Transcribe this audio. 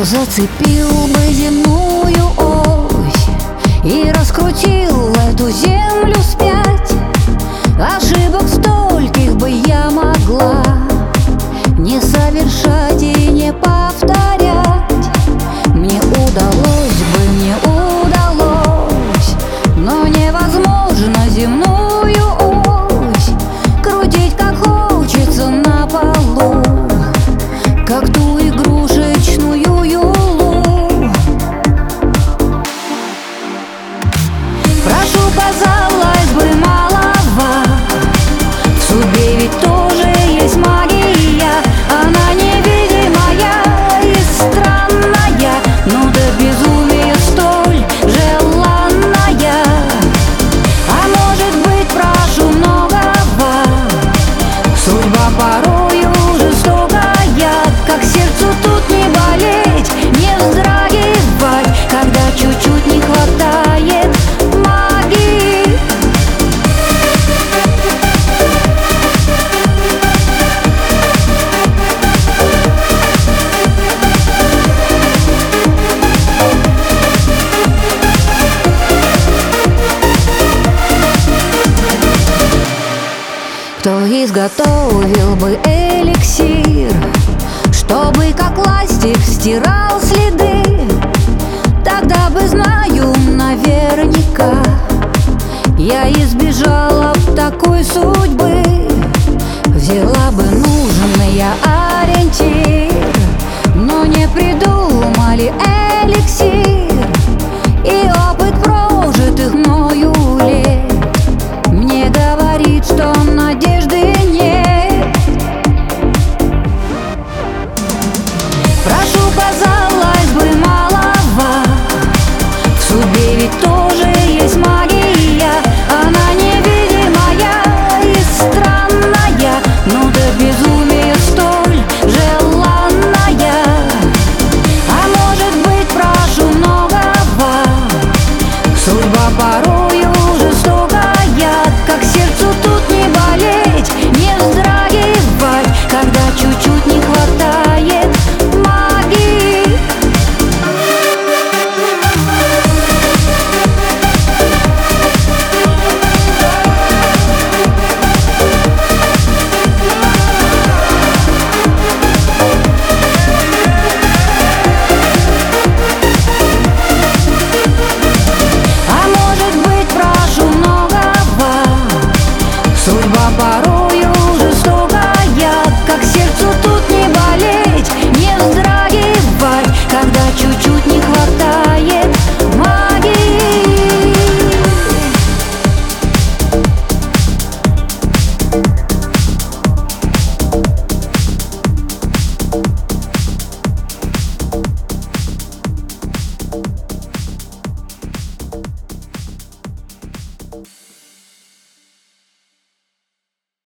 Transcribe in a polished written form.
Кто зацепил бы земную ось и раскрутил эту землю вспять, ошибок стольких бы я могла не совершать и не повторять. Мне удалось, но невозможно земную ось крутить как хочется на полу, как ту игрушечную юлу. Прошу, казалось бы, малова, в судьбе ведь тоже есть магия. Она невидимая и странная, но до безумия столь желанная. А может быть, прошу многого, судьба порою жестокая, как сердцу тут не болеть, не вздрагивать, когда чуть-чуть не хватает магии. Кто изготовил бы эликсир, чтобы как ластик стирал следы? Тогда бы, знаю наверняка, я избежала б такой судьбы.